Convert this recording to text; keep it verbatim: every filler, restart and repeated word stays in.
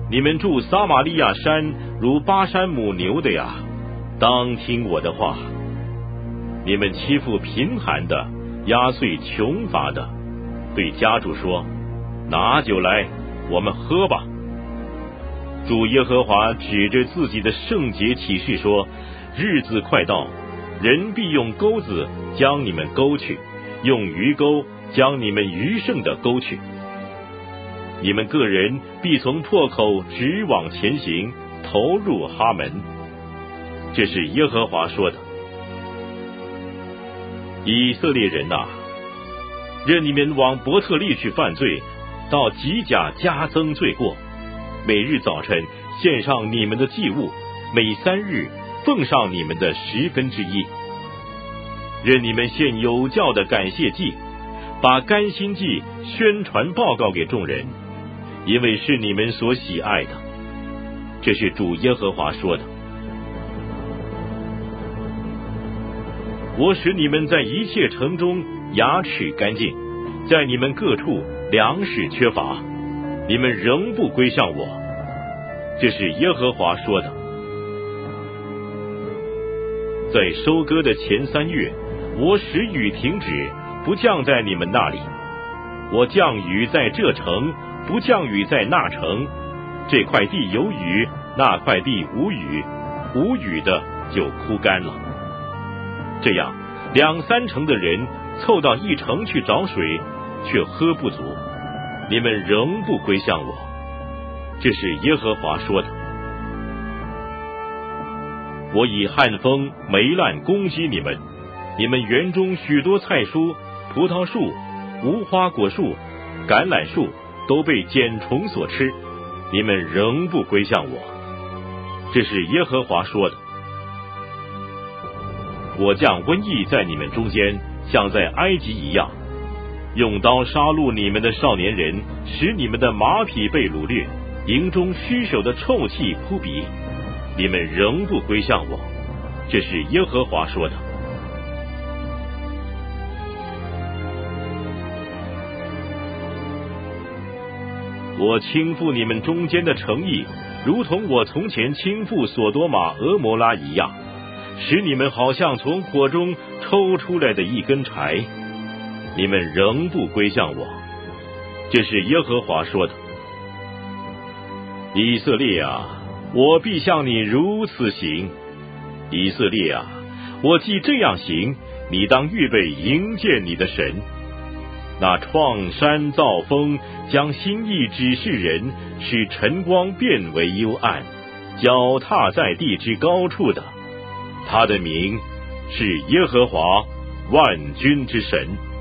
你们住撒玛利亚山如巴山母牛的呀，当听我的话。你们欺负贫寒的，压碎穷乏的，对家主说，拿酒来，我们喝吧。主耶和华指着自己的圣洁启示说，日子快到，人必用钩子将你们勾去，用鱼钩将你们余剩的勾去。你们个人必从破口直往前行，投入哈门。这是耶和华说的。以色列人啊，任你们往伯特利去犯罪，到吉甲加增罪过，每日早晨献上你们的祭物，每三日奉上你们的十分之一。任你们献有教的感谢祭，把甘心祭宣传报告给众人，因为是你们所喜爱的。这是主耶和华说的。我使你们在一切城中牙齿干净，在你们各处粮食缺乏，你们仍不归向我。这是耶和华说的。在收割的前三月，我使雨停止，不降在你们那里。我降雨在这城，不降雨在那城。这块地有雨，那块地无雨，无雨的就枯干了。这样，两三成的人凑到一城去找水，却喝不足，你们仍不归向我。这是耶和华说的。我以旱风、霉烂攻击你们，你们园中许多菜蔬、葡萄树、无花果树、橄榄树都被茧虫所吃，你们仍不归向我。这是耶和华说的。我降瘟疫在你们中间，像在埃及一样，用刀杀戮你们的少年人，使你们的马匹被掳掠，营中尸首的臭气扑鼻，你们仍不归向我。这是耶和华说的。我倾覆你们中间的城邑，如同我从前倾覆所多玛、俄摩拉一样，使你们好像从火中抽出来的一根柴，你们仍不归向我。这是耶和华说的。以色列啊，我必向你如此行。以色列啊，我既这样行，你当预备迎接你的神。那创山造风，将心意指示人，使晨光变为幽暗，脚踏在地之高处的，他的名是耶和华万军之神。